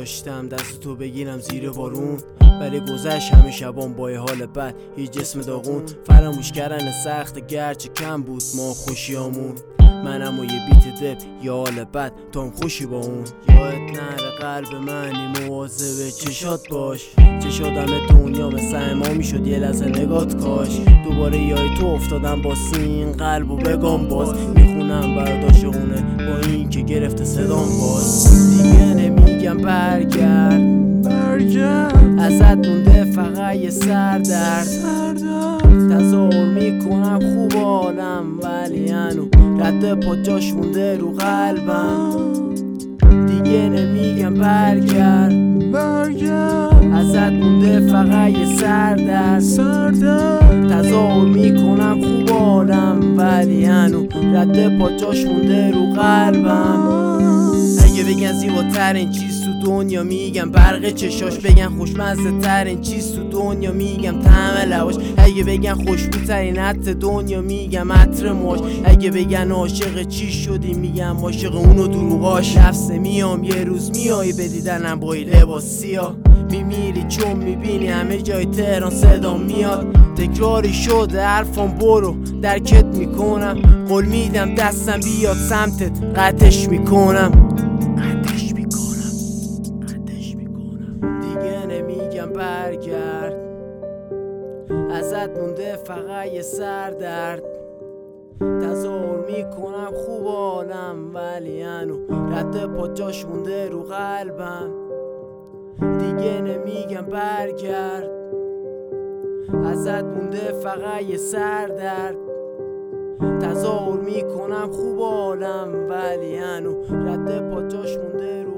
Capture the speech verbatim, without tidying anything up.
داشتم دست تو بگیرم زیر بارون، ولی گذشت همه شبان با حال بد، هیچ جسم داغون. فراموش کردن سخت گرچه کم بود ما خوشیامون. منم و یه بیت دل یه حال بد تو هم خوشی با اون. یادت نره قلب منی مواظب چشات باش، چشات همه دنیا مثل امام میشد یه لحظه نگات کاش. دوباره یای تو افتادم با سین قلب و بگم باز، میخونم برات عاشقونه با این که گرفته صدام باز. دیگه نمیگم برگرد برگرد، ازت مونده فقط یه سردرد. تظاهر میکنم خوب حالم ولی هنو رد پا جاش مونده رو قلبم. دیگه نمیگم برگرد برگرد، ازت مونده فقط یه سردرد. تظاهر میکنم خوب حالم ولی هنو رد پا جاش مونده رو قلبم. اگه بگن زیباترین چیز تو دنیا میگم برق چشاش، بگن خوشمزه ترین چیز تو دنیا میگم طعم لواش. اگه بگن خوشبوترین عطر دنیا میگم عطر موش. اگه بگن عاشق چی شدی میگم عاشق اونو دروغاش. نفسه میام یه روز میای به دیدنم با لباس سیاه، میمیری چون میبینی همه جای تهران صدا میاد. تکراری شده حرفم برو درکت میکنم، قول میدم دستم بیاد سمتت قطعش میکنم قطعش میکنم قطعش میکنم. دیگه نمیگم برگرد، ازت مونده فقط یه سردرد. تظاهر میکنم خوب حالم ولی هنو رد پا جاش مونده رو قلبم. دیگه نمیگم برگرد، ازت مونده فقط یه سردرد. تظاهر میکنم خوب حالم ولی هنو رد پا جاش مونده رو